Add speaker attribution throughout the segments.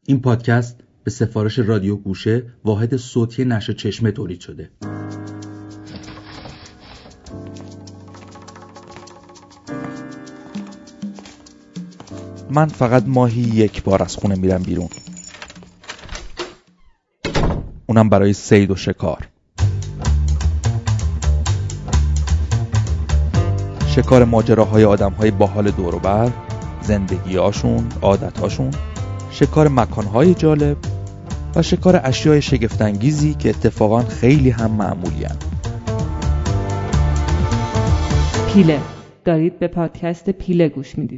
Speaker 1: این پادکست به سفارش رادیو گوشه، واحد صوتی نشر چشمه تولید شده.
Speaker 2: من فقط ماهی یک بار از خونه میرم بیرون، اونم برای صید و شکار. شکار ماجراهای آدمهای باحال دور و بر، زندگی‌هاشون، عادت‌هاشون، شکار مکان‌های جالب و شکار اشیای شگفت‌انگیزی که اتفاقاً خیلی هم معمولی هستند.
Speaker 3: پیله، دارید به پادکست پیله گوش میدید.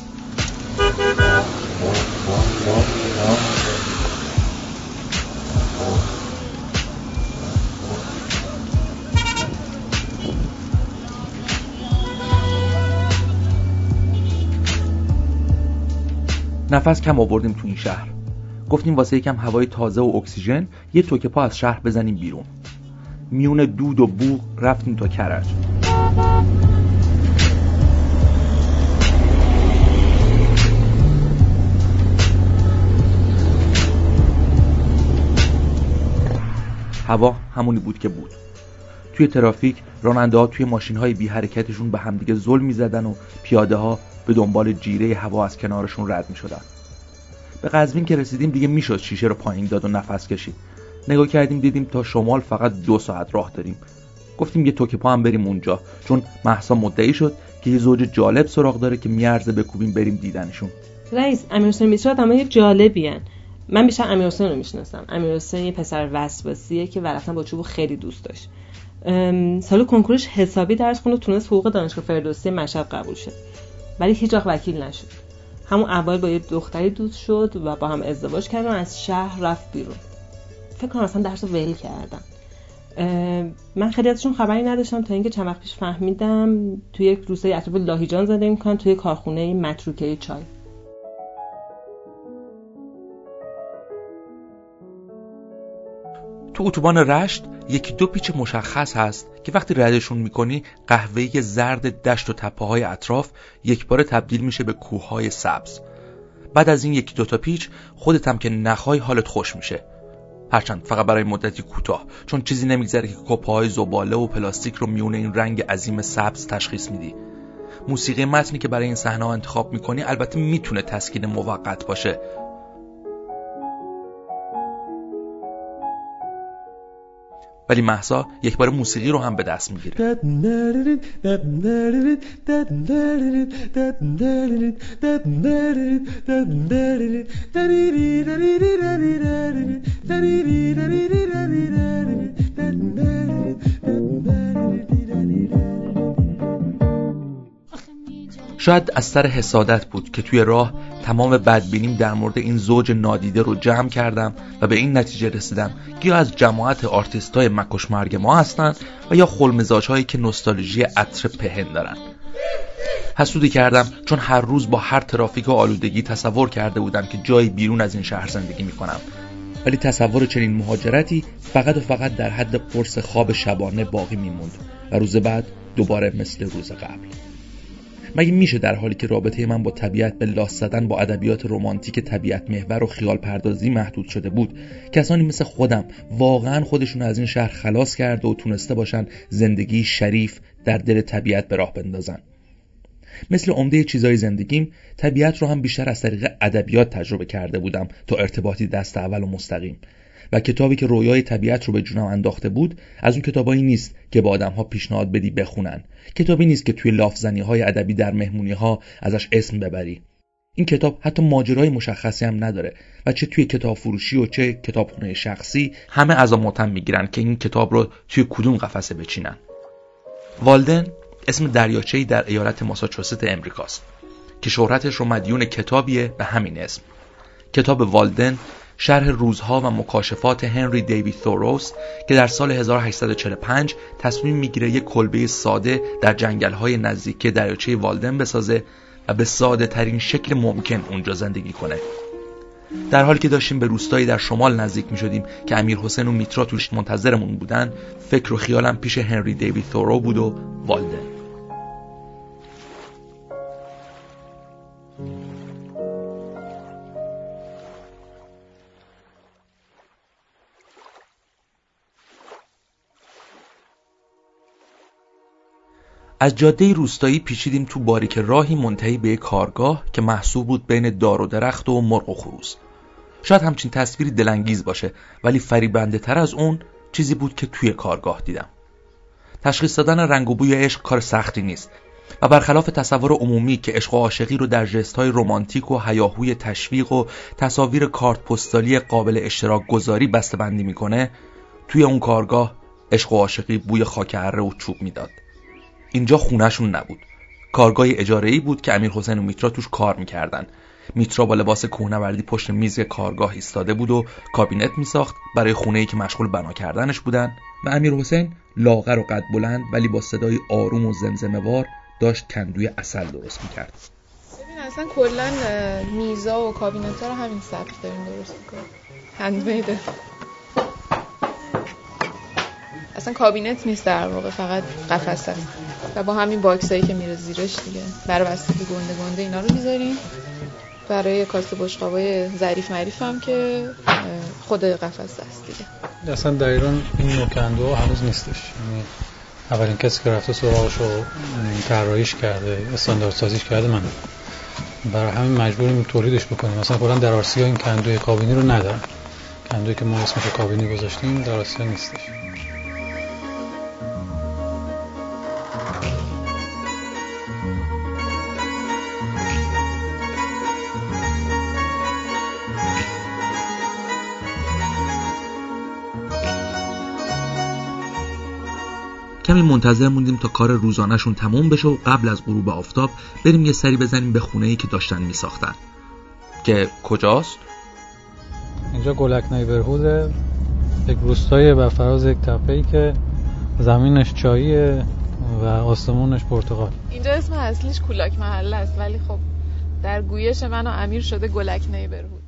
Speaker 2: نفس کم آوردیم تو این شهر. گفتیم واسه یکم هوای تازه و اکسیژن یه توکه پا از شهر بزنیم بیرون. میون دود و بوق رفتیم تا کرج. هوا همونی بود که بود. توی ترافیک راننده‌ها توی ماشین‌های بی حرکتشون به همدیگه ظلم می‌زدن و پیاده‌ها به دنبال جیره هوا از کنارشون رد می‌شدن. به قزوین که رسیدیم دیگه میشد شیشه رو پایین داد و نفس کشید. نگاه کردیم دیدیم تا شمال فقط 2 ساعت راه داریم. گفتیم یه توکه پا هم بریم اونجا، چون مهسا مدعی شد که یه زوج جالب سراغ داره که میارزه بکوبیم بریم دیدنشون.
Speaker 3: رئیس، امیرحسین میترا آدمای جالبی ان. من بیشتر امیرحسین رو میشناسم. امیرحسین یه پسر وسواسیه که ورقتن با چوب خیلی دوست داشت. سال کنکورش حسابی درس خوند و تونست حقوق دانشگاه فردوسی مشهد قبول شه. ولی هیچ وقت وکیل نشد. همون اول با یه دختری دوست شد و با هم ازدواج کردن و از شهر رفت بیرون. فکر کنم اصلا درس رو ول کردن. من خیلی ازشون خبری نداشتم تا اینکه چند وقت پیش فهمیدم توی یک روستای اطراف لاهیجان زندگی میکنن، توی کارخونه متروکه چای.
Speaker 2: تو اتوبان رشت یکی دو پیچ مشخص هست که وقتی ردشون میکنی قهوه‌ای زرد دشت و تپه‌های اطراف یکباره تبدیل میشه به کوههای سبز. بعد از این یکی دو تا پیچ خودت هم که نخوای حالت خوش میشه، هرچند فقط برای مدتی کوتاه، چون چیزی نمیگذره که کپاهای زباله و پلاستیک رو میونه این رنگ عظیم سبز تشخیص میدی. موسیقی متنی که برای این صحنه انتخاب میکنی البته میتونه تسکین موقت باشه، ولی مهسا یک بار موسیقی رو هم به دست میگیره. شاید از سر حسادت بود که توی راه تمام بدبینیم در مورد این زوج نادیده رو جمع کردم و به این نتیجه رسیدم که یا از جماعت آرتیستای مکش مرگ ما هستن و یا خلمزاج‌هایی که نوستالژی عطر پهن دارن. حسودی کردم چون هر روز با هر ترافیک و آلودگی تصور کرده بودم که جایی بیرون از این شهر زندگی میکنم، ولی تصور چنین مهاجرتی فقط و فقط در حد قرص خواب شبانه باقی میموند و روز بعد دوباره مثل روز قبل. مگه میشه در حالی که رابطه من با طبیعت به لاس زدن با ادبیات رمانتیک طبیعت محور و خیال پردازی محدود شده بود، کسانی مثل خودم واقعا خودشون از این شهر خلاص کرده و تونسته باشن زندگی شریف در دل طبیعت به راه بندازن؟ مثل عمده چیزای زندگیم، طبیعت رو هم بیشتر از طریق ادبیات تجربه کرده بودم تا ارتباطی دست اول و مستقیم. و کتابی که رویای طبیعت رو به جونم انداخته بود از اون کتابایی نیست که با آدم‌ها پیشنهاد بدی بخونن. کتابی نیست که توی لافزنی‌های ادبی در مهمونی‌ها ازش اسم ببری. این کتاب حتی ماجرای مشخصی هم نداره و چه توی کتاب فروشی و چه کتابخونه شخصی همه عزا میگیرن که این کتاب رو توی کدوم قفسه بچینن. والدن اسم دریاچه‌ای در ایالت ماساچوست امریکاست که شهرتش رو مدیون کتابیه به همین اسم. کتاب والدن شرح روزها و مکاشفات هنری دیوید توروس که در سال 1845 تصمیم میگیره یک کلبه ساده در جنگل‌های نزدیکی دریاچه والدن بسازه و به ساده ترین شکل ممکن اونجا زندگی کنه. در حالی که داشتیم به روستایی در شمال نزدیک میشدیم که امیرحسین و میترا توش منتظرمون بودن، فکر و خیالم پیش هنری دیوید تورو بود و والدن. از جاده روستایی پیچیدیم تو باریک راهی منتهی به کارگاه که محصور بود بین دار و درخت و مرغ و خروس. شاید همچین تصویری دلانگیز باشه، ولی فریبنده تر از اون چیزی بود که توی کارگاه دیدم. تشخیص دادن رنگ و بوی عشق کار سختی نیست و برخلاف تصور عمومی که عشق و عاشقی رو در ژست‌های رمانتیک و هیاهوی تشویق و تصاویر کارت پستالی قابل اشتراک گذاری بسته‌بندی میکنه، توی اون کارگاه عشق و عاشقی بوی خاک اره و چوب میداد. اینجا خونه‌شون نبود. کارگاه اجاره‌ای بود که امیرحسین و میترا توش کار میکردن. میترا با لباس کوهنوردی پشت میز کارگاه ایستاده بود و کابینت میساخت برای خونه‌ای که مشغول بنا کردنش بودن و امیرحسین لاغر و قد بلند ولی با صدای آروم و زمزمه‌وار داشت کندوی عسل درست میکرد.
Speaker 4: ببین اصلا کلا میزا و کابینت‌ها رو همین سبک داریم درست می‌کنیم. هندمیده. اصلا کابینت نیست در واقع، فقط قفسه است و با همین باکسایی که میره زیرش دیگه برای بستگی گنده گنده اینا رو میذاریم. برای کاسه بشقابای ظریف معریف هم که خود قفسه است دیگه.
Speaker 5: اصلا در ایران این نوع کندوها هنوز نیستش. یعنی اولین کسی که رفته سراغش رو طراحیش کرده، استانداردسازیش کرده من. برای همین مجبوریم تولیدش بکنیم. مثلا کلا در آسیا این کندوی کابینی رو ندارن. کندویی که ما اسمش کابینی گذاشتیم در آسیا نیستش.
Speaker 2: کمی منتظر موندیم تا کار روزانه‌شون تموم بشه و قبل از غروب آفتاب بریم یه سری بزنیم به خونه‌ای که داشتن می‌ساختن. که کجاست؟
Speaker 5: اینجا گلک نیبرهوده، یک روستایی بر فراز یک تپه‌ای که زمینش چاییه و آسمونش پرتقال.
Speaker 4: اینجا اسم اصلیش کولاک محله است ولی خب در گویش من و امیر شده گلک نیبرهود.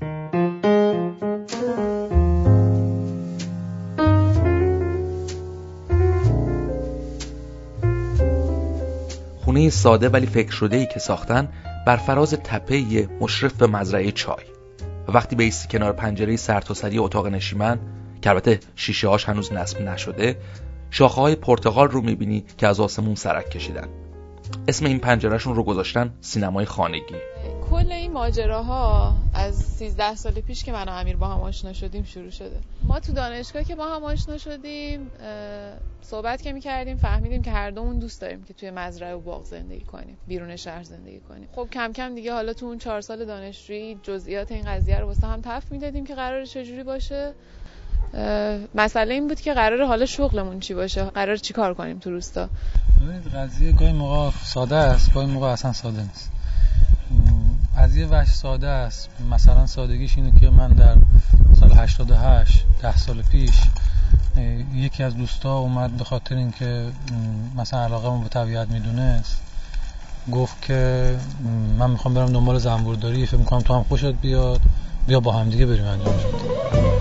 Speaker 2: خونه ساده ولی فکر شده‌ای که ساختن بر فراز تپه‌ای مشرف به مزرعه چای. و وقتی بیستی کنار پنجره سرتاسری اتاق نشیمن که البته شیشه‌هاش هنوز نصب نشده، شاخه‌های پرتقال رو می‌بینی که از آسمون سرک کشیدن. اسم این پنجره‌شون رو گذاشتن سینمای خانگی.
Speaker 4: کل این ماجراها از 13 سال پیش که من و امیر با هم آشنا شدیم شروع شده. ما تو دانشگاه که با هم آشنا شدیم صحبت که می‌کردیم فهمیدیم که هر دومون دوست داریم که توی مزرعه و باغ زندگی کنیم، بیرون شهر زندگی کنیم. خب کم کم دیگه حالا تو اون 4 سال دانشجویی جزئیات این قضیه رو واسه هم تفصیل میدادیم که قراره چجوری باشه. مسئله این بود که قراره حالا شغلمون چی باشه، قراره چی کار کنیم تو روستا.
Speaker 5: قضیه گاهی موقع ساده است، گاهی موقع اصلا ساده نیست. از یه وجه ساده است، مثلا سادگیش اینه که من در سال 88 10 سال پیش یکی از دوستا اومد به خاطر اینکه مثلا علاقه‌مو به طبیعت میدونست، گفت که من میخوام برم دنبال زنبورداری، فکر میکنم تو هم خوشت بیاد، بیا با هم دیگه بریم انجامش بدیم.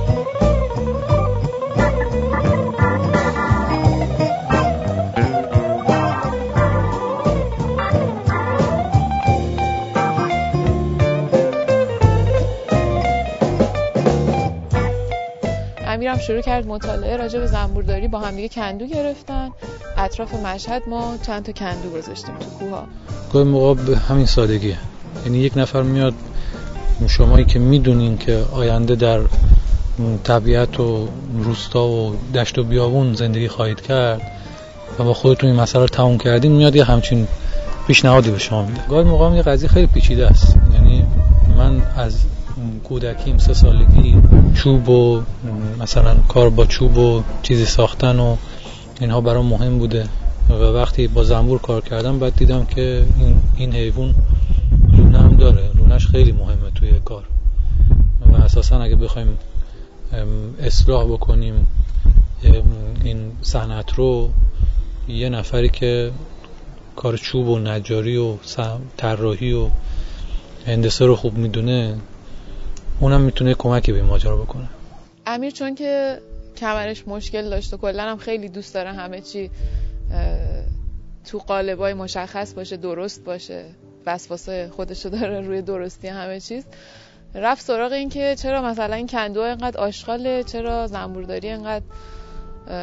Speaker 4: امیرم شروع کرد مطالعه راجع به زنبورداری، با هم دیگه کندو گرفتن. اطراف مشهد ما چند تا کندو گذاشتیم تو کوها.
Speaker 5: گاهی موقع به همین سادگیه، یعنی یک نفر میاد، شمایی که میدونین که آینده در طبیعت و روستا و دشت و بیابون زندگی خواهید کرد و با خودتون این مسئله رو تموم کردین، میاد یه همچین پیشنهادی به شما میده. گاهی موقع یه قضیه خیلی پیچیده است، یعنی من از کودکیم 3 سالگی چوب و مثلا کار با چوب و چیزی ساختن و اینها برام مهم بوده و وقتی با زنبور کار کردم بعد دیدم که این حیوان لونه هم داره، لونهش خیلی مهمه توی کار و اساسا اگه بخوایم اصلاح بکنیم این صنعت رو، یه نفری که کار چوب و نجاری و طراحی و هندسه رو خوب میدونه، اونم میتونه کمکی به این ماجرا بکنه.
Speaker 4: امیر چون که کمرش مشکل داشت و کلا هم خیلی دوست داره همه چی تو قالبای مشخص باشه، درست باشه، وسواسه خودشو داره روی درستی همه چیز، رفت سراغ این که چرا مثلا این کندوها اینقدر آشغاله، چرا زنبورداری اینقدر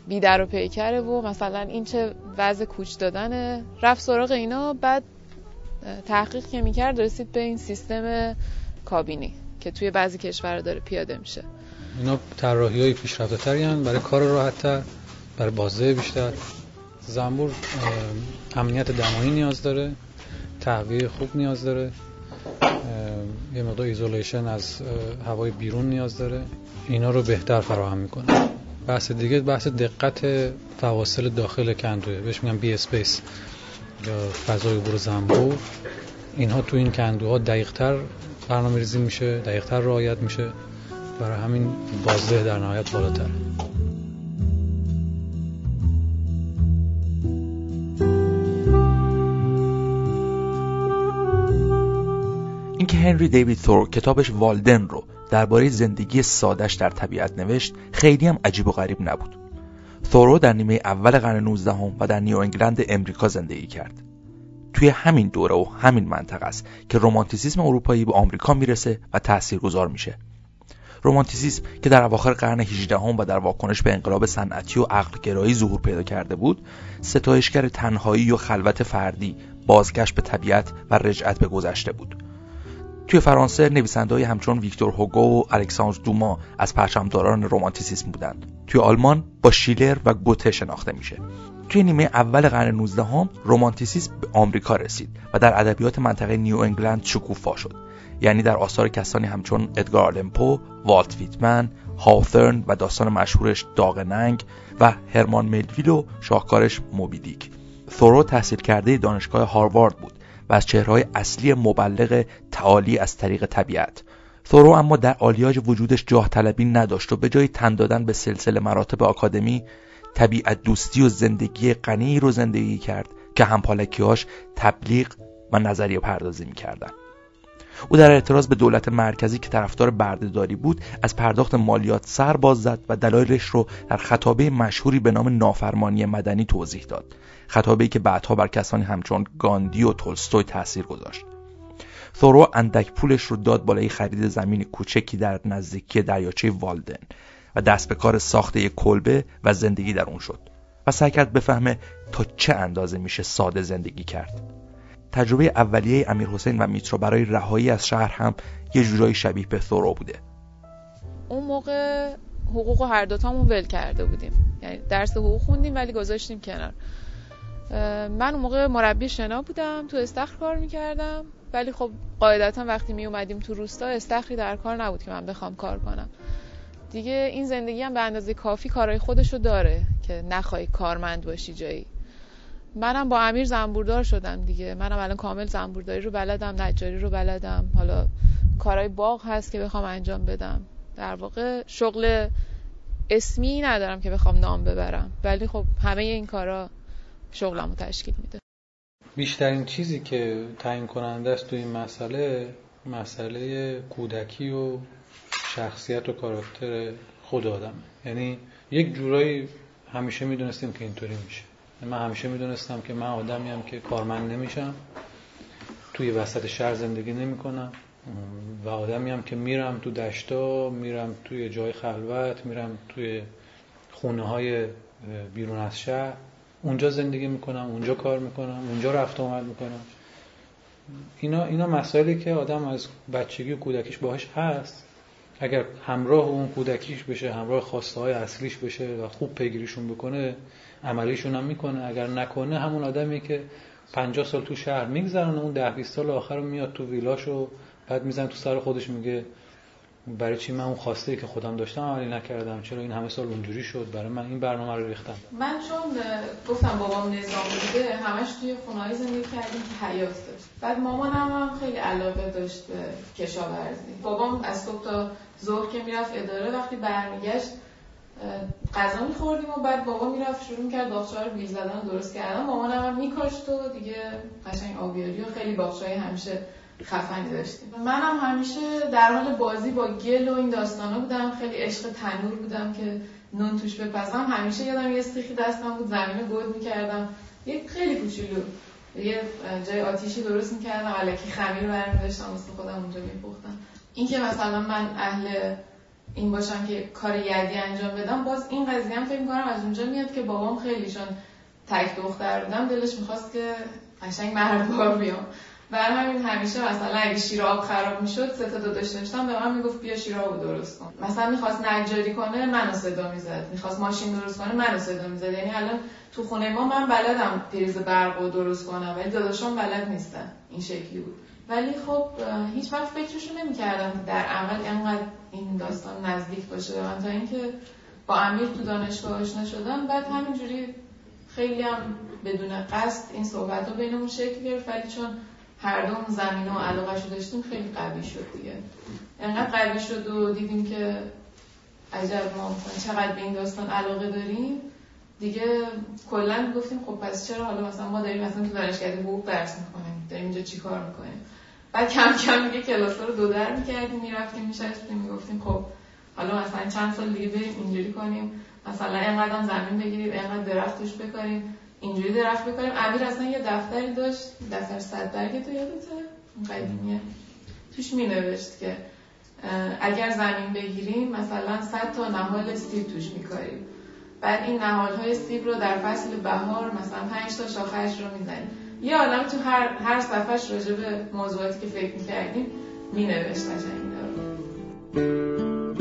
Speaker 4: بیدر و پیکره و مثلا این چه وضع کوچ دادنه، رفت سراغ اینا. بعد تحقیق که میکرد رسید به این سیستم کابینی که توی بعضی کشورها داره پیاده میشه.
Speaker 5: اینا طراحی‌های پیشرفته‌تری هستند برای کار راحت‌تر، برای بازده بیشتر. زنبور امنیت دمایی نیاز داره، تهویه خوب نیاز داره، یه مقدار ایزولیشن از هوای بیرون نیاز داره. اینا رو بهتر فراهم میکنه. بحث دیگه بحث دقت فواصل داخل کندوه، بهش میگن بی اسپیس یا فضای عبور زنبور. اینها تو این کندوها دقیق‌تر برنامه‌ریزی میشه، دقیق‌تر رعایت میشه، برای همین بازده در نهایت بالاتره.
Speaker 2: اینکه هنری دیوید تور کتابش والدن رو درباره زندگی ساده‌اش در طبیعت نوشت خیلی هم عجیب و غریب نبود. تورو در نیمه اول قرن 19 و در نیو انگلند امریکا زندگی کرد. توی همین دوره و همین منطقه است که رمانتیسیسم اروپایی به آمریکا میرسه و تاثیرگذار میشه. رمانتیسیسم که در اواخر قرن 18 و در واکنش به انقلاب صنعتی و عقل‌گرایی ظهور پیدا کرده بود، ستایشگر تنهایی و خلوت فردی، بازگشت به طبیعت و رجعت به گذشته بود. توی فرانسه نویسنده‌ای همچون ویکتور هوگو و الکساندر دوما از پرچمداران رمانتیسیسم بودند. توی آلمان با شیلر و گوته شناخته میشه. توی نیمه اول قرن 19 رمانتیسیسم به آمریکا رسید و در ادبیات منطقه نیو انگلند شکوفا شد. یعنی در آثار کسانی همچون ادگار آلن پو، والت ویتمن، هاوثورن و داستان مشهورش داغ ننگ و هرمان ملویل و شاهکارش موبی دیک. تورو تحصیل کرده دانشگاه هاروارد بود و از چهره‌های اصلی مبلغ تعالی از طریق طبیعت. تورو اما در آلیاژ وجودش جاه طلبی نداشت و به جای تن دادن به سلسله مراتب آکادمی، طبیعت دوستی و زندگی غنی رو زندگی کرد که همپالکی‌هاش تبلیغ و نظریه پردازی می‌کردن. او در اعتراض به دولت مرکزی که طرفدار بردهداری بود از پرداخت مالیات سر باز زد و دلایلش رو در خطابه مشهوری به نام نافرمانی مدنی توضیح داد، خطابه‌ای که بعدها بر کسانی همچون گاندی و تولستوی تاثیر گذاشت. تورو اندک پولش رو داد بالای خرید زمین کوچکی در نزدیکی دریاچه والدن و دست به کار ساخت یک کلبه و زندگی در اون شد و سعی کرد بفهمه تا چه اندازه میشه ساده زندگی کرد. تجربه اولیه امیرحسین و میترا برای رهایی از شهر هم یه جورایی شبیه به تورو بوده.
Speaker 4: اون موقع حقوق و هر دوتامون ول کرده بودیم، یعنی درس حقوق خوندیم ولی گذاشتیم کنار. من اون موقع مربی شنا بودم، تو استخر کار میکردم، ولی خب قاعدتا وقتی می اومدیم تو روستا استخری در کار نبود که من بخوام کار کنم. دیگه این زندگی هم به اندازه کافی کارهای خودشو داره که نخوای کارمند باشی جایی. منم با امیر زنبوردار شدم دیگه. منم الان کامل زنبورداری رو بلدم، نجاری رو بلدم، حالا کارهای باغ هست که بخوام انجام بدم. در واقع شغل اسمی ندارم که بخوام نام ببرم، ولی خب همه این کارا شغلمو تشکیل میده.
Speaker 5: بیشترین چیزی که تعیین کننده است تو این مسئله کودکی و شخصیت و کاراکتر خود آدمه. یعنی یک جورایی همیشه میدونستیم که اینطوری میشه. من همیشه میدونستم که من آدمیم که کارمند نمیشم، توی وسط شهر زندگی نمیکنم و آدمیم که میرم تو دشتا، میرم توی جای خلوت، میرم توی خونه‌های بیرون از شهر، اونجا زندگی میکنم، اونجا کار میکنم، اونجا رفت آمد میکنم. اینا مسائلی که آدم از بچگی و کودکیش باهاش هست. اگر همراه اون کودکیش بشه، همراه خواسته‌های اصلیش بشه و خوب پیگیریشون بکنه، عملیشون هم میکنه. اگر نکنه همون آدمی که 50 سال تو شهر میگذرونه، اون 10-20 سال آخر میاد تو ویلاشو بعد میزنه تو سر خودش، میگه برای چی من اون خواسته که خودم داشتم عملی نکردم، چرا این همه سال اونجوری شد، برای من این برنامه رو ریختم.
Speaker 4: من چون گفتم بابام نظام بوده، همش توی خونه‌های زندگی کردیم که حیاط داشت. بعد مامانم هم خیلی علاقه داشت به کشاورزی. بابام از صبح تا ظهر که میرفت اداره، وقتی برمیگشت غذا می‌خوردیم و بعد بابا میرفت شروع می‌کرد باغچه‌ها رو بیل زدن و درست کردن. مامانم هم می‌کاشت و دیگه قشنگ آبیاری و خیلی باغچه‌های همیشه خفنی داشتیم. منم همیشه در حال بازی با گل و این داستانا بودم، خیلی عشق تنور بودم که نون توش بپزم. همیشه یادم یه استیخی دستم بود، زمین رو گود می‌کردم، یه خیلی کوچولو یه جای آتیشی درست می‌کردم، الکی خمیر برمی‌داشتم واسه خودم اونجا می‌پختم. این که مثلا من اهل این باشم که کار یدی انجام بدم، باز این قضیه هم فکر می‌کنم از اونجا میاد که بابام خیلیشون تک دختر بودم، دلش می‌خواست که قشنگ مردوار بیام. برای همین همیشه مثلا اگه شیر آب خراب میشد، 3 تا داشتم، به من میگفت بیا شیر آبو درست کن. مثلا می‌خواست نجاری کنه، منو صدا می‌زد. می‌خواست ماشین درست کنه، منو صدا می‌زد. یعنی الان تو خونه ما من بلدم پریز برقو درست کنم، ولی داداشام بلد نیستن. این شکلی بود. ولی خب هیچ وقت فکرشو نمی‌کردم در عمل اینقدر این داستان نزدیک باشه به من، تا اینکه با امیر تو دانشگاه آشنا شدم. بعد همینجوری خیلی هم بدون قصد این صحبت‌ها بینمون شکل گرفت، ولی چون هر دوم زمینه و علاقه‌شو داشتیم خیلی قوی شد دیگه. انقدر قوی شد و دیدیم که عجب ما چقدر به این داستان علاقه داریم دیگه. کلا گفتیم خب پس چرا حالا مثلا ما داریم مثلا تو دانشگاه حقوق درس می‌خونیم، داریم اینجا چیکار می‌کنیم؟ بعد کم کم دیگه کلاس‌ها رو 2 در می‌کردیم، می‌رفتیم می‌شستیم می‌گفتیم خب حالا مثلا چند سال دیگه بریم اینجوری کنیم، مثلا اینقدر زمین بگیریم، اینقدر درخت توش بکاریم، اینجوری درخت بکاریم. امیر اصلا یه دفتری داشت، دفتر 100 برگه، تو یادته؟ اون قدیمیه. توش می‌نوشت که اگر زمین بگیریم مثلا 100 تا نهال سیب توش می‌کاریم. بعد این نهال‌های سیب رو در فصل بهار مثلا 5 تا شاخه‌اش رو می‌زنیم. یه آدم تو هر صفحه‌اش راجع به موضوعاتی که فکر می‌کردیم می‌نوشت قشنگ اینا رو.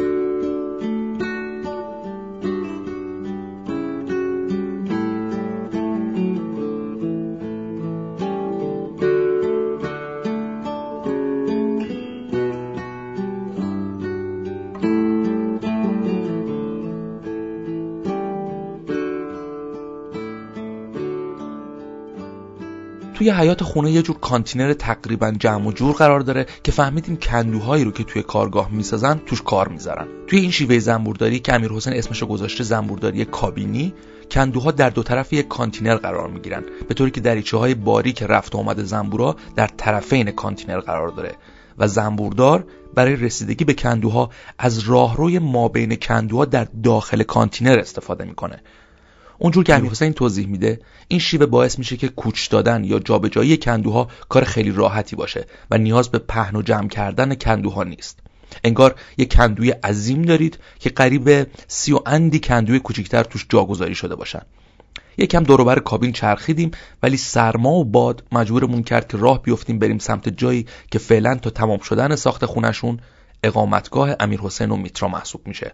Speaker 2: توی حیاط خونه یه جور کانتینر تقریبا جمع و جور قرار داره که فهمیدیم کندوهایی رو که توی کارگاه میسازن توش کار میذارن. توی این شیوه زنبورداری که امیرحسین اسمشو گذاشته زنبورداری کابینی، کندوها در 2 طرف یک کانتینر قرار میگیرن، به طوری که دریچه‌های باریک رفت و آمد زنبورا در طرفین کانتینر قرار داره و زنبوردار برای رسیدگی به کندوها از راهروی مابین کندوها در داخل کانتینر استفاده میکنه. اونجور که امیرحسین توضیح میده، این شیوه باعث میشه که کوچ دادن یا جابجایی کندوها کار خیلی راحتی باشه و نیاز به پهن و جمع کردن کندوها نیست. انگار یک کندوی عظیم دارید که قریب 30 و اندی کندوی کوچکتر توش جاگذاری شده باشن. یکم دور و بر کابین چرخیدیم، ولی سرما و باد مجبورمون کرد که راه بیفتیم بریم سمت جایی که فعلا تا تمام شدن ساخت خونشون اقامتگاه امیرحسین و میترا محسوب میشه.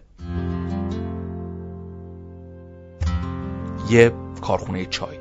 Speaker 2: یه کارخونه چای.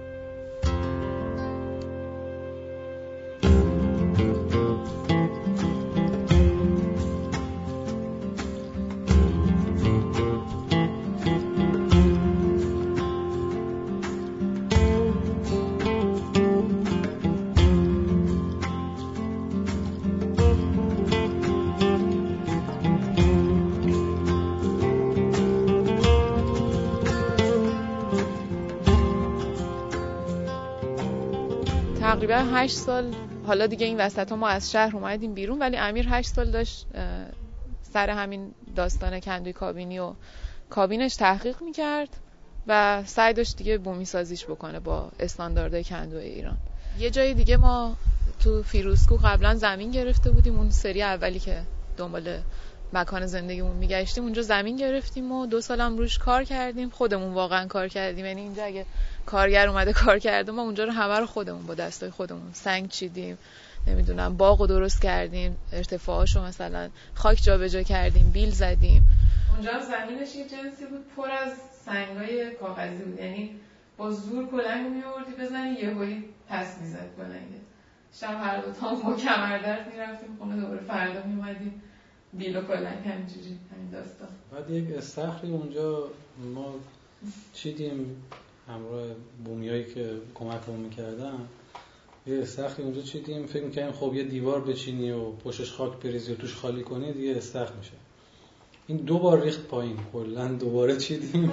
Speaker 4: تقریبا 8 سال، حالا دیگه این وسط ها ما از شهر اومدیم بیرون، ولی امیر 8 سال داشت سر همین داستان کندوی کابینی و کابینش تحقیق میکرد و سعی داشت دیگه بومی سازیش بکنه با استانداردهای کندوی ایران. یه جای دیگه ما تو فیروزکو قبلا زمین گرفته بودیم، اون سری اولی که دنبال مکان زندگیمون میگشتیم اونجا زمین گرفتیم و 2 سالم روش کار کردیم. خودمون واقعا کار کردیم، یعنی اینجا اگه کارگر اومده کار کرده، ما اونجا رو همه رو خودمون با دستای خودمون سنگ چیدیم، نمیدونم باغو درست کردیم، ارتفاعاشو مثلا خاک جابجا کردیم، بیل زدیم. اونجا زمینش یه جنسی بود پر از سنگای کاغذی بود، یعنی با زور کلنگ میآوردی بزنی یهویی پس میزد کلنگ. شب هر دو تا با کمردرد میرفتیم خونه، دوباره فردا میومدیم بیل و کلنگ همینجوری همین داستان.
Speaker 5: بعد یک استخری اونجا ما چیدیم همراه بومیایی که کمکمون میکردن، یه استخری اونجا چیدیم، فکر میکنیم خب یه دیوار بچینی و پشتش خاک بریزی و توش خالی کنی دیگه استخر میشه. این 2 بار ریخت پایین، کلا دوباره چیدیم.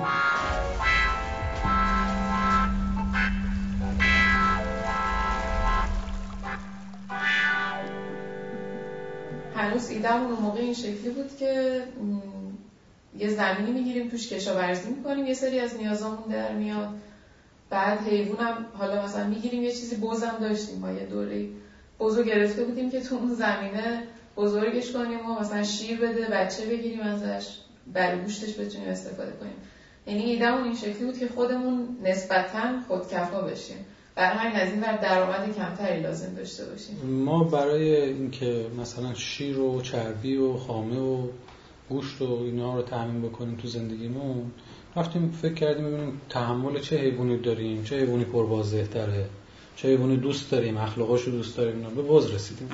Speaker 4: هنوز ایده‌مون اون موقع این شکلی بود که یه زمینی میگیریم توش کشاورزی میکنیم، یه سری از نیازامون در میاد، بعد حیوانم حالا مثلا میگیریم، یه چیزی بزم داشتیم، ما یه دوره بزو گرفته بودیم که تو اون زمینه بزرگش کنیم و مثلا شیر بده، بچه بگیریم ازش، برای گوشتش بتونیم استفاده کنیم. یعنی ایده‌مون این شکلی بود که خودمون نسبتاً خودکفا بشیم، برای همین از این ور درآمد کمتری لازم داشته باشیم.
Speaker 5: ما برای اینکه مثلا شیر و چربی و خامه و گوشت و اینا رو تامین بکنیم تو زندگیمون، رفتیم فکر کردیم ببینیم تحمل چه حیوانی داریم، چه حیوانی پربازده‌تره، چه حیوانی دوست داریم، اخلاقاشو دوست داریم. به بز رسیدیم.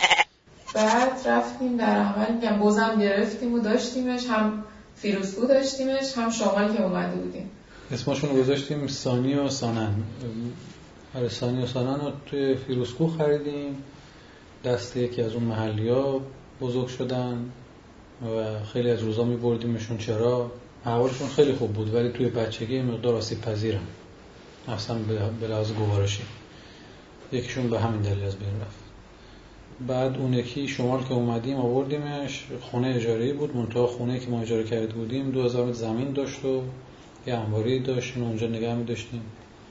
Speaker 4: بعد رفتیم در عمل میگم بزم گرفتیم و داشتیمش، هم فیروزکو داشتیمش، هم شمال که اومده بودیم.
Speaker 5: اسمشون رو گذاشتیم سانی و سانن. آره سانی و سانن رو توی فیروزکو خریدیم، دست یکی از اون محلی‌ها بزرگ شدن و خیلی از روزا می‌بردیمشون. چرا؟ احوالشون خیلی خوب بود ولی توی بچگی مقدار آسیب پذیرن، اصلا به لحاظ گوارشی. یکیشون به همین دلیل از بین رفت. بعد اون یکی شمال که اومدیم آوردیمش، خونه اجاره‌ای بود، منتها خونه که ما اجاره کرده بودیم 2000 متر زمین داشت و یه انباری داشت، اونجا نگه می‌داشتیم.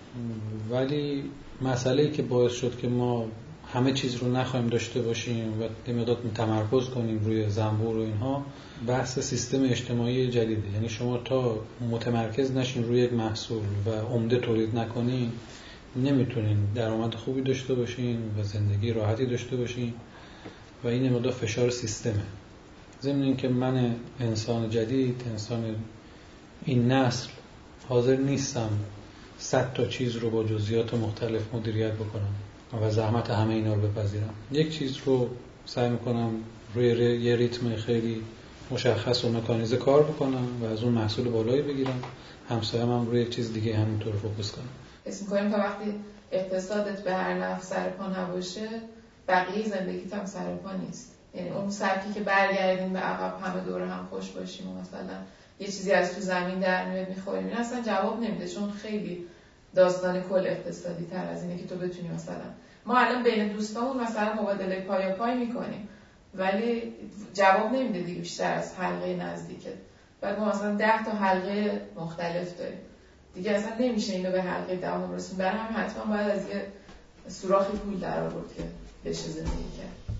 Speaker 5: ولی مسئله‌ای که باعث شد که ما همه چیز رو نخواهیم داشته باشیم و یه مقدار تمرکز کنیم روی زنبور و اینها، بحث سیستم اجتماعی جدیده. یعنی شما تا متمرکز نشین روی یک محصول و عمده تولید نکنین، نمیتونین درآمد خوبی داشته باشین و زندگی راحتی داشته باشین و این مقدار فشار سیستمه. ضمن این که من انسان جدید، انسان این نسل، حاضر نیستم 100 تا چیز رو با جزئیات مختلف مدیریت بکنم و زحمت همه اینا رو بپذیرم. یک چیز رو سعی میکنم روی یه ریتم خیلی مشخص و مکانیزه کار بکنم و از اون محصول بالایی بگیرم، همسایه‌ام هم روی یک چیز دیگه همینطور فوکس کنم.
Speaker 4: اسم می‌کنیم تا وقتی اقتصادت به هر نفع سر پا نباشه، بقیه زندگیت هم سر پا نیست. یعنی اون سبکی که برگردیم به عقب همه دور هم خوش باشیم و مثلا یه چیزی از تو زمین در میاد می‌خوریم، این اصلا جواب نمیده، چون خیلی داستان کل اقتصادی تر از اینه که تو بتونی مثلا ما الان بین دوستامون مثلا مبادله پای میکنیم ولی جواب نمیده دیگه بیشتر از حلقه نزدیکت. بعد ما مثلا 10 تا حلقه مختلف داریم دیگه، اصلا نمیشه اینو به حلقه دهم رسون. برای همین حتما باید از یه سوراخی پول در آورد که بشه زندگی کرد.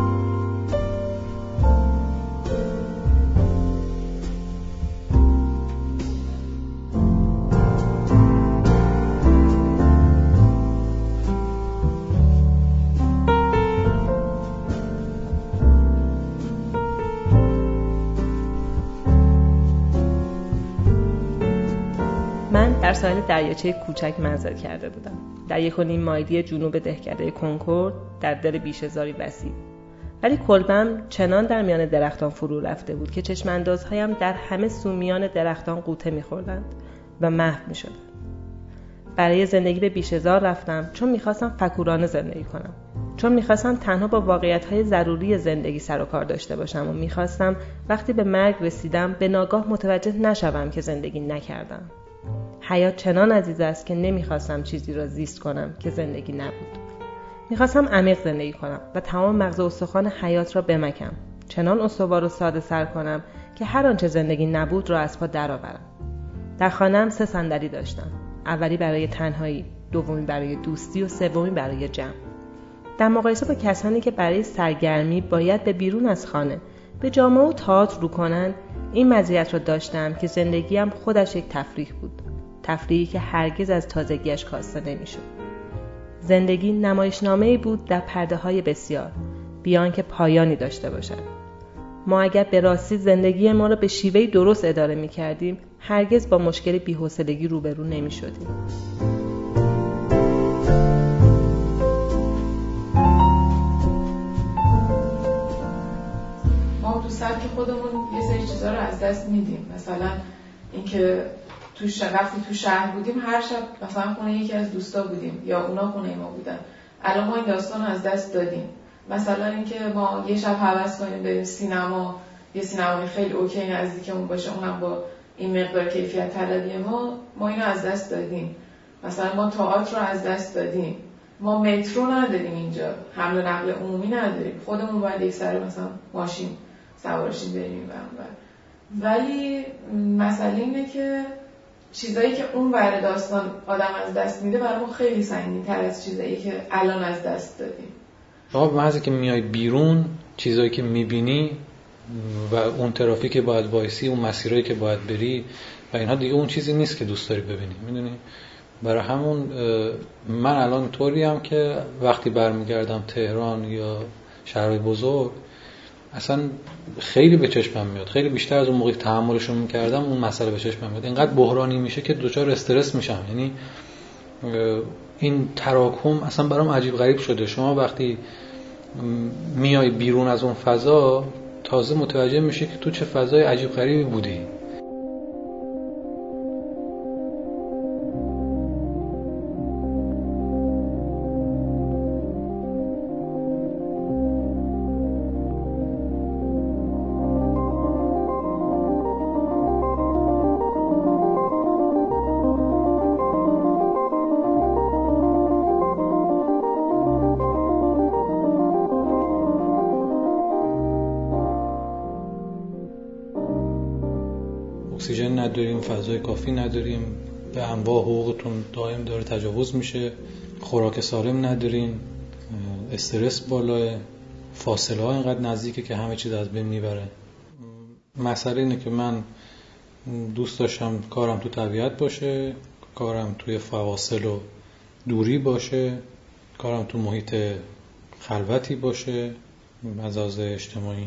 Speaker 3: در ساحل دریاچه کوچک منزل کرده بودم، در 1.5 مایلی جنوب دهکده کنکورد، در دل بیشه‌زاری وسیع. ولی کلبم چنان در میان درختان فرو رفته بود که چشم اندازهایم در همه سو میان درختان غوطه می‌خوردند و محو می‌شدند. برای زندگی به بیشه‌زار رفتم چون می‌خواستم فکورانه زندگی کنم، چون می‌خواستم تنها با واقعیت‌های ضروری زندگی سر و کار داشته باشم و می‌خواستم وقتی به مرگ رسیدم به ناگاه متوجه نشوم که زندگی نکردم. حیات چنان عزیز است که نمیخواستم چیزی را زیست کنم که زندگی نبود. میخواستم عمیق زندگی کنم و تمام مغز و استخوان حیات را بمکم، چنان استوار و ساده سر کنم که هر آنچه زندگی نبود را از پا درآورم. در خانه‌ام 3 صندلی داشتم، اولی برای تنهایی، دومی برای دوستی و سومی برای جمع. در مقایسه با کسانی که برای سرگرمی باید به بیرون از خانه به جامعه و تئاتر رو کنند، این مزیت را داشتم که زندگیم خودش یک تفریح بود، تفریحی که هرگز از تازگیش کاسته نمی‌شد. زندگی نمایشنامه‌ای بود در پرده‌های بسیار، بیان که پایانی داشته باشد. ما اگر به راستی زندگی ما را به شیوهی درست اداره می‌کردیم، هرگز با مشکل بی‌حوصلگی روبرو نمی‌شدیم.
Speaker 4: ما تو سبک خودمون یه سری چیزا رو از دست میدیم، مثلا اینکه وقتی تو شهر بودیم هر شب مثلا خونه یکی از دوستا بودیم یا اونا خونه ما بودن. الان ما این داستان رو از دست دادیم. مثلا اینکه ما یه شب هوس کنیم بریم سینما، یه سینمای خیلی اوکی نزدیکمون باشه، اونم با این مقدار کیفیت طلبی ما اینو از دست دادیم. مثلا ما تئاتر رو از دست دادیم. ما مترو نداریم اینجا، حمل و نقل عمومی نداریم، خودمون باید یک سر مثلا ماشین سوارشیم بریم ولی مسئله اینه که چیزایی که اون ور داستان آدم از دست میده برای ما خیلی سنگین‌تر از چیزایی که الان از دست دادیم.
Speaker 5: به محضی که میای بیرون، چیزایی که میبینی و اون ترافیک که باید وایسی، اون مسیرایی که باید بری و اینها دیگه اون چیزی نیست که دوست داری ببینی. میدونی برای همون من الان طوریم که وقتی برمیگردم تهران یا شهرهای بزرگ اصلا خیلی به چشمم میاد، خیلی بیشتر از اون موقعی تحملشون میکردم اون مسئله به چشمم میاد. اینقدر بحرانی میشه که دچار استرس میشم. یعنی این تراکم اصلا برام عجیب غریب شده. شما وقتی میای بیرون از اون فضا تازه متوجه میشی که تو چه فضای عجیب غریبی بودی. اکسیژن نداریم، فضای کافی نداریم، به انواع حقوقتون دائم داره تجاوز میشه، خوراک سالم ندارین، استرس بالاه، فاصله ها اینقدر نزدیکه که همه چیز از بین میبره. مسئله اینه که من دوست داشتم کارم تو طبیعت باشه، کارم توی فواصل و دوری باشه، کارم تو محیط خلوتی باشه از لحاظ اجتماعی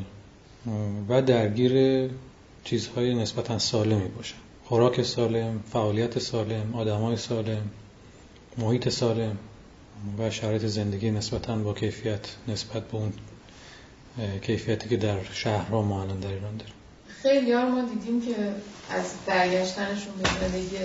Speaker 5: و درگیر چیزهای نسبتاً سالمی باشه. خوراک سالم، فعالیت سالم، آدمای سالم، محیط سالم و شرایط زندگی نسبتاً با کیفیت نسبت به اون کیفیتی که در شهرها ما الان در ایران داریم.
Speaker 4: خیلی ها ما دیدیم که از برگشتنشون به زندگی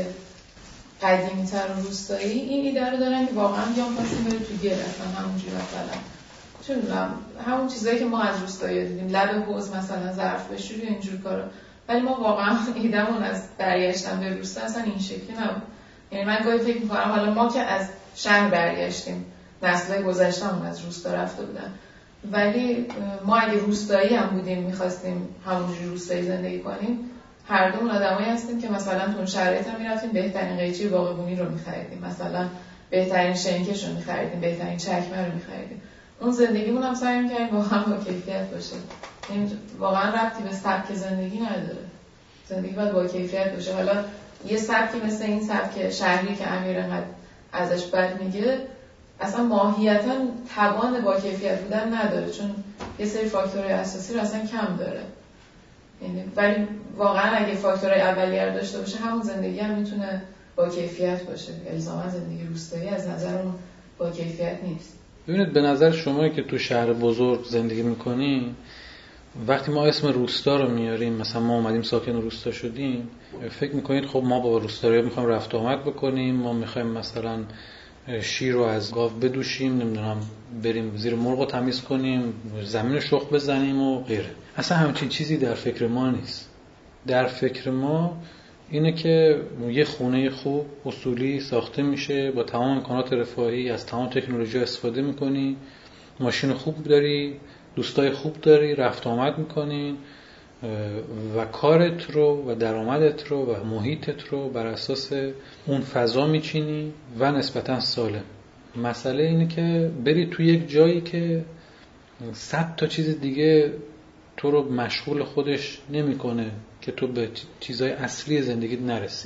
Speaker 4: قدیمی‌تر و روستایی این ایده رو دارن که واقعاً بیان خواستیم بره تو گل، اصلا همونجوری مثلا چه می‌دونم همون چیزایی که ما از روستایی دیدیم، لب حوض مثلا ظرف بشوری اینجور کارا. ولی ما واقعا ایدمون از برگشتن به روستا اصلا این شکلی نبود. یعنی من گاهی فکر می‌کنم حالا ما که از شهر برگشتیم، نسل‌های گذشته‌مون از روستا رفته بودن، ولی ما اگه روستایی هم بودیم می‌خواستیم همونجوری روستایی زندگی کنیم، هر دومون آدمایی هستیم که مثلا تو اون شرایط هم می‌رفتیم بهترین قیچی باغبونی رو می‌خریدیم، مثلا بهترین شنکش رو می‌خریدیم، بهترین چکمه رو می‌خریدیم. اون زندگیمون هم سعی می‌کردیم واقعا با کیفیت باشه. این واقعا ربطی به سبک زندگی نداره. زندگی باید با کیفیت باشه. حالا یه سبکی مثل این سبک شهری که امیر انقدر ازش بد میگه اصلا ماهیتاً توان با کیفیت بودن نداره، چون یه سری فاکتورهای اساسی رو اصلا کم داره. یعنی ولی واقعا اگه فاکتورهای اولیه رو داشته باشه همون زندگی هم میتونه با کیفیت باشه. الزاما زندگی روستایی از نظر اون با کیفیت نیست.
Speaker 5: ببینید به نظر شما که تو شهر بزرگ زندگی میکنین، وقتی ما اسم روستا رو میاریم، مثلا ما اومدیم ساکن روستا شدیم، فکر میکنید خب ما با روستایی‌ها میخوایم رفت آمد بکنیم، ما میخوایم مثلا شیر رو از گاو بدوشیم، نمیدونم بریم زیر مرغ رو تمیز کنیم، زمین رو شخم بزنیم و غیره. اصلا همچین چیزی در فکر ما نیست. در فکر ما اینه که یه خونه خوب اصولی ساخته میشه، با تمام امکانات رفاهی از تمام تکنولوژی استفاده میکنی، ماشین خوب داری، دوستای خوب داری، رفت آمد میکنین و کارت رو و درآمدت رو و محیطت رو بر اساس اون فضا میچینی و نسبتاً سالم. مسئله اینه که بری توی یک جایی که 100 تا چیز دیگه تو رو مشغول خودش نمیکنه که تو به چیزهای اصلی زندگیت نرسی.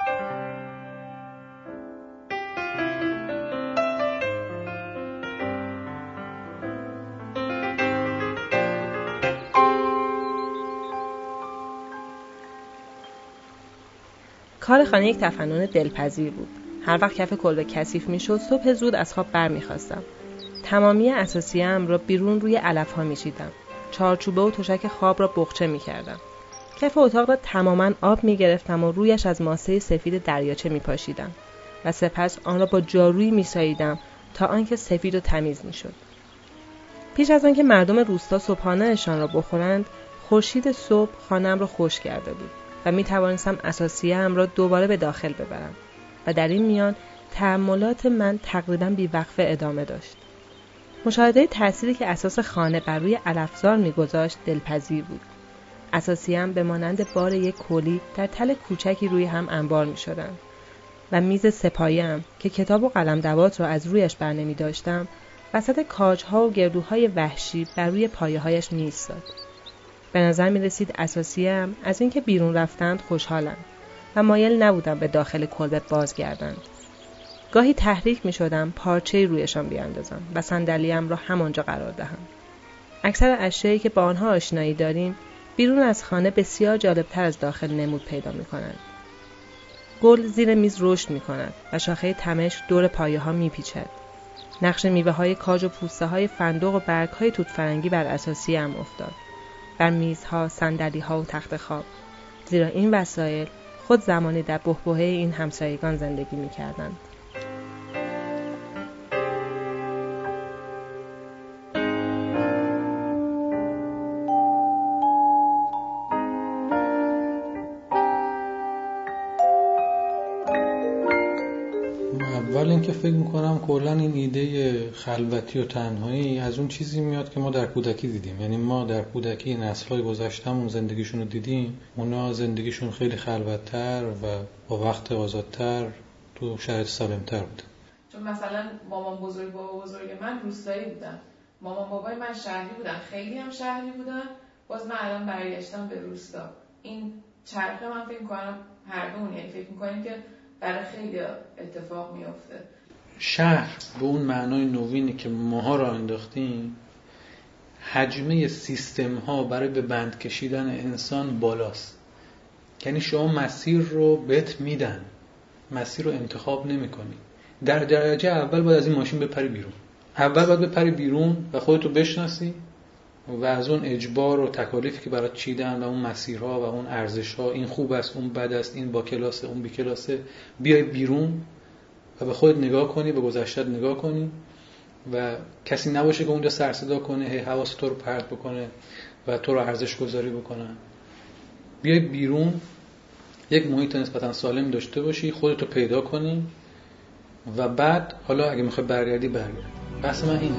Speaker 3: کار خانه یک تفنن دلپذیر بود. هر وقت کف کلبه کثیف میشد صبح زود از خواب برمیخواستم. تمامی اساسیه‌ام را بیرون روی علف‌ها میچیدم. چارچوبه و تشک خواب را بخچه میکردم. کف اتاق را تماماً آب میگرفتم و رویش از ماسه سفید دریاچه میپاشیدم و سپس آن را با جارویی میساییدم تا آنکه سفید و تمیز میشد. پیش از آنکه مردم روستا صبحانه‌شان را بخورند، خورشید صبح خانه‌ام را خشک کرده بود و می توانستم اساسیه‌ام را دوباره به داخل ببرم و در این میان تأملات من تقریباً بی‌وقفه ادامه داشت. مشاهده تأثیری که اساس خانه بر روی علفزار می‌گذاشت دلپذیر بود. اساسیه‌ام به مانند بار یک کولی در تل کوچکی روی هم انبار می‌شدند و میز سپایه‌ام که کتاب و قلم دوات را از رویش برنمی داشتم وسط کاج‌ها و گردوهای وحشی بر روی پایه‌هایش می‌ایستاد. به نظر می رسید اساسیم از اینکه بیرون رفتند خوشحالم و مایل نبودم به داخل کلبه بازگردند. گاهی تحریک می شدم پارچه‌ای رویشان بیاندازم و صندلی‌ام را همانجا قرار دهم. اکثر اشیایی که با آنها آشنایی داریم بیرون از خانه بسیار جالبتر از داخل نمود پیدا می کنند. گل زیر میز رشد می کند و شاخه تمشک دور پایه ها می پیچد. نقش میوه های کاج و پوسته های فندق و برگ های توت فرنگی بر اساسی هم افتاد. بر میزها، صندلی ها و تخت خواب. زیرا این وسایل خود زمانی در بحبوحه این همسایگان زندگی می کردند.
Speaker 5: اول اینکه فکر میکنم کلا این ایده خلوتی و تنهایی از اون چیزی میاد که ما در کودکی دیدیم. یعنی ما در کودکی نسل‌های گذشته‌مون زندگیشون رو دیدیم، اونا زندگیشون خیلی خلوت‌تر و با وقت آزادتر تو شرایط سالم‌تر بود.
Speaker 4: چون مثلا مامان بزرگ بابا بزرگ من روستایی بودن، مامان بابای من شهری بودن، خیلی هم شهری بودن، باز من الان برگشتم به روستا. این چرخه من فکر می‌کنم هر دو، یعنی فکر می‌کنیم که برای خیلی اتفاق میفته.
Speaker 5: شهر به اون معنای نوینی که ماها را انداختیم، حجمه سیستم ها برای به بند کشیدن انسان بالاست. یعنی شما مسیر رو بهت میدن، مسیر رو انتخاب نمی کنی. در درجه اول باید از این ماشین بپری بیرون. اول باید بپری بیرون و خودتو بشناسی و از اون اجبار و تکالیفی که برات چیدن و اون مسیرها و اون ارزش‌ها، این خوب است، اون بد است، این با کلاسه، اون بی کلاسه، بیای بیرون و به خودت نگاه کنی، به گذشته‌ت نگاه کنی و کسی نباشه که اونجا سر صدا کنه، هی حواس تو رو پرت بکنه و تو رو ارزش گذاری بکنه. بیای بیرون، یک محیط نسبتاً سالم داشته باشی، خودتو پیدا کنی و بعد حالا اگه میخوای برگردی برگرد. بحث من اینه.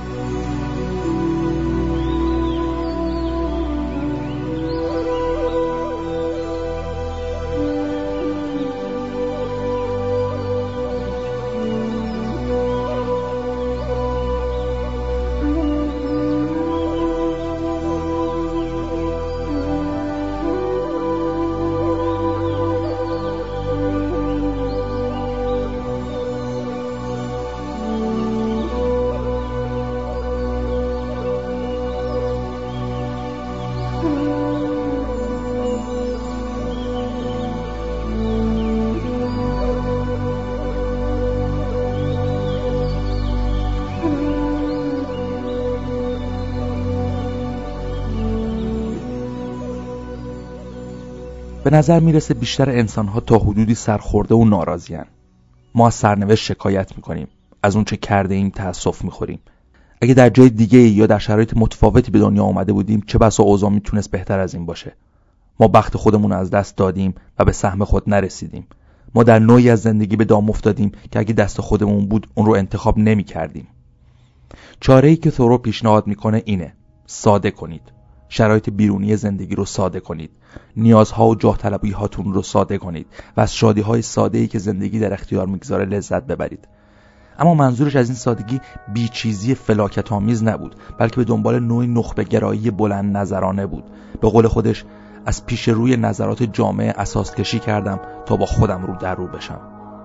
Speaker 2: به نظر میرسه بیشتر انسان‌ها تا حدودی سرخورده و ناراضی‌اند. ما از سرنوشت شکایت می‌کنیم، از اون چه کرده ایم تأسف می‌خوریم. اگه در جای دیگه یا در شرایط متفاوتی به دنیا آمده بودیم، چه بسا اوضاع میتونست بهتر از این باشه. ما بخت خودمون از دست دادیم و به سهم خود نرسیدیم. ما در نوعی از زندگی به دام افتادیم که اگه دست خودمون بود اون رو انتخاب نمی‌کردیم. چاره‌ای که ثورو پیشنهاد می‌کنه اینه: ساده کنید. شرایط بیرونی زندگی رو ساده کنید. نیازها و جاه طلبی هاتون رو ساده کنید و از شادی‌های ساده‌ای که زندگی در اختیار میگذاره لذت ببرید. اما منظورش از این سادگی بیچیزی فلاکت‌آمیز نبود، بلکه به دنبال نوعی نخبه‌گرایی بلند نظرانه بود. به قول خودش: از پیش روی نظرات جامعه اساس کشی کردم تا با خودم رو در رو بشم.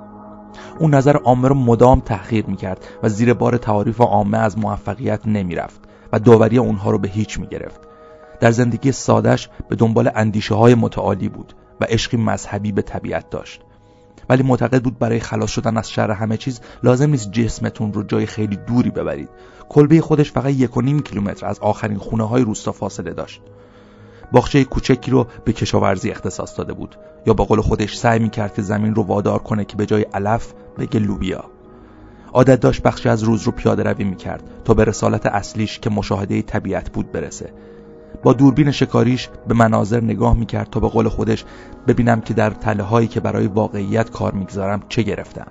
Speaker 2: اون نظر عامه رو مدام تحقیر می‌کرد و زیر بار تعاریف عامه از موفقیت نمی‌رفت و داوری اونها رو به هیچ می‌گرفت. در زندگی ساده‌اش به دنبال اندیشه‌های متعالی بود و عشقی مذهبی به طبیعت داشت. ولی معتقد بود برای خلاص شدن از شر همه چیز لازم نیست جسمتون رو جای خیلی دوری ببرید. کلبه خودش فقط 1.5 کیلومتر از آخرین خونه‌های روستا فاصله داشت. باغچه کوچکی رو به کشاورزی اختصاص داده بود، یا به قول خودش سعی می‌کرد که زمین رو وادار کنه که به جای علف بگه لوبیا. عادت داشت بخشی از روز رو پیاده روی می‌کرد تا به رسالت اصلیش که مشاهده طبیعت بود برسه. با دوربین شکاریش به مناظر نگاه میکرد تا به قول خودش ببینم که در تله‌هایی که برای واقعیت کار میگذارم چه گرفتم.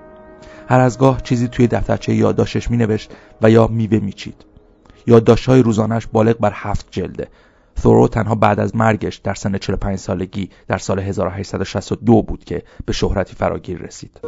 Speaker 2: هر از گاه چیزی توی دفترچه یادداشتش مینوشت و یا میوه میچید. یادداشت‌های روزانه‌اش بالغ بر 7 جلده. ثورو تنها بعد از مرگش در سن 45 سالگی در سال 1862 بود که به شهرتی فراگیر رسید.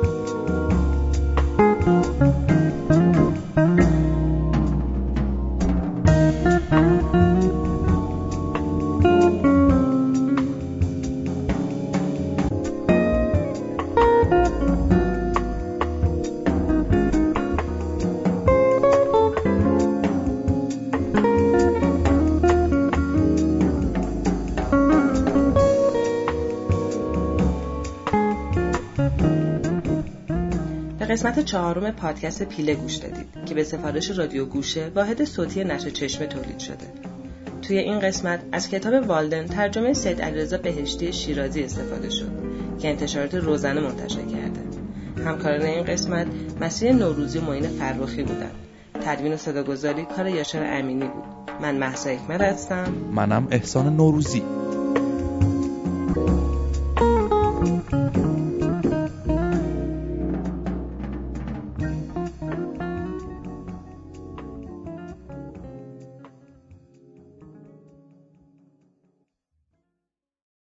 Speaker 3: قسمت 4 پادکست پیله گوش دادید که به سفارش رادیو گوشه واحد صوتی نشر چشمه تولید شده. توی این قسمت از کتاب والدن ترجمه سید علیرضا بهشتی شیرازی استفاده شد که انتشارات روزنه منتشر کرده. همکاران این قسمت مسیح نوروزی و معین فرخی بودند. تدوین و صداگذاری کار یاشر امینی بود. من مهسا حکمت هستم.
Speaker 2: منم احسان نوروزی.